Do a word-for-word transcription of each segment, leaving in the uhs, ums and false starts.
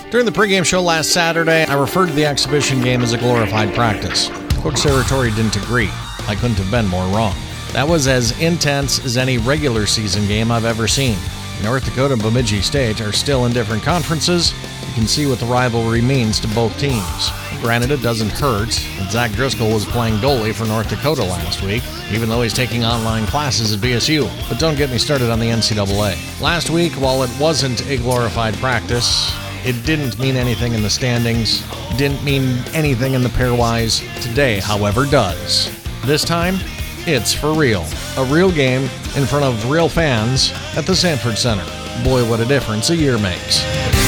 During the pregame show last Saturday, I referred to the exhibition game as a glorified practice. Coach Saratori didn't agree. I couldn't have been more wrong. That was as intense as any regular season game I've ever seen. North Dakota and Bemidji State are still in different conferences. You can see what the rivalry means to both teams. Granted, it doesn't hurt that Zach Driscoll was playing goalie for North Dakota last week, even though he's taking online classes at B S U. But don't get me started on the N C double A. Last week, while it wasn't a glorified practice, it didn't mean anything in the standings, didn't mean anything in the pairwise. Today, however, does. This time, it's for real. A real game in front of real fans at the Sanford Center. Boy, what a difference a year makes.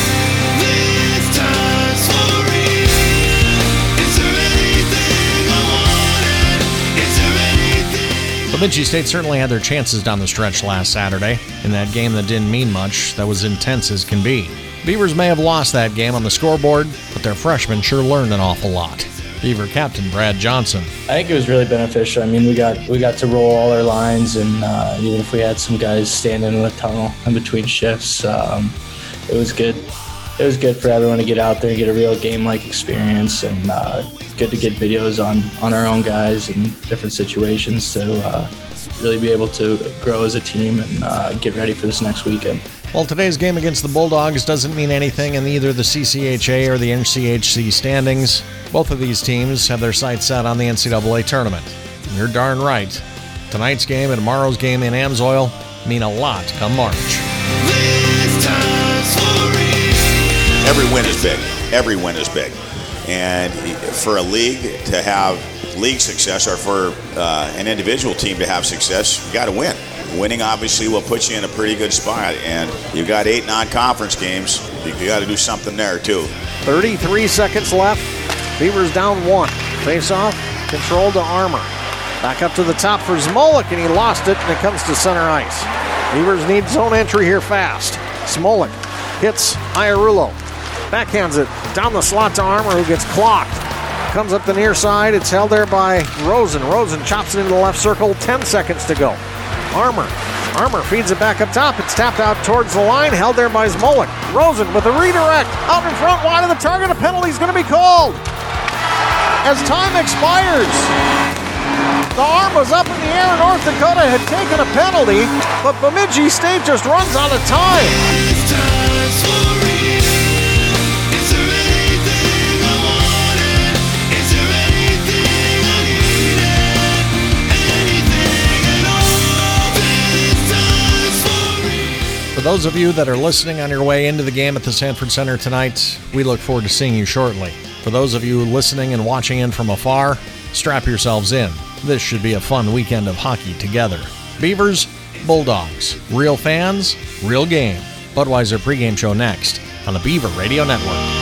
Bemidji State certainly had their chances down the stretch last Saturday in that game that didn't mean much, that was intense as can be. Beavers may have lost that game on the scoreboard, but their freshmen sure learned an awful lot. Beaver captain Brad Johnson. I think it was really beneficial. I mean, we got we got to roll all our lines, and uh, even if we had some guys standing in the tunnel in between shifts, um, it was good. It was good for everyone to get out there and get a real game-like experience, and uh, good to get videos on, on our own guys in different situations to uh, really be able to grow as a team and uh, get ready for this next weekend. Well, today's game against the Bulldogs doesn't mean anything in either the C C H A or the N C H C standings. Both of these teams have their sights set on the N C double A tournament. And you're darn right. Tonight's game and tomorrow's game in Amsoil mean a lot come March. Every win is big. Every win is big. And for a league to have league success, or for uh, an individual team to have success, you got to win. Winning obviously will put you in a pretty good spot, and you've got eight non-conference games. You got to do something there too. thirty-three seconds left. Beavers down one. Face-off, control to Armour. Back up to the top for Smolik, and he lost it, and it comes to center ice. Beavers need zone entry here fast. Smolik hits Iarulo. Backhands it down the slot to Armour, who gets clocked. Comes up the near side. It's held there by Rosen. Rosen chops it into the left circle. Ten seconds to go. Armour. Armour feeds it back up top. It's tapped out towards the line. Held there by Smolik. Rosen with a redirect. Out in front, wide of the target. A penalty is going to be called. As time expires, the arm was up in the air. North Dakota had taken a penalty, but Bemidji State just runs out of time. For those of you that are listening on your way into the game at the Sanford Center tonight, we look forward to seeing you shortly. For those of you listening and watching in from afar, strap yourselves in. This should be a fun weekend of hockey together. Beavers, Bulldogs, real fans, real game. Budweiser pregame show next on the Beaver Radio Network.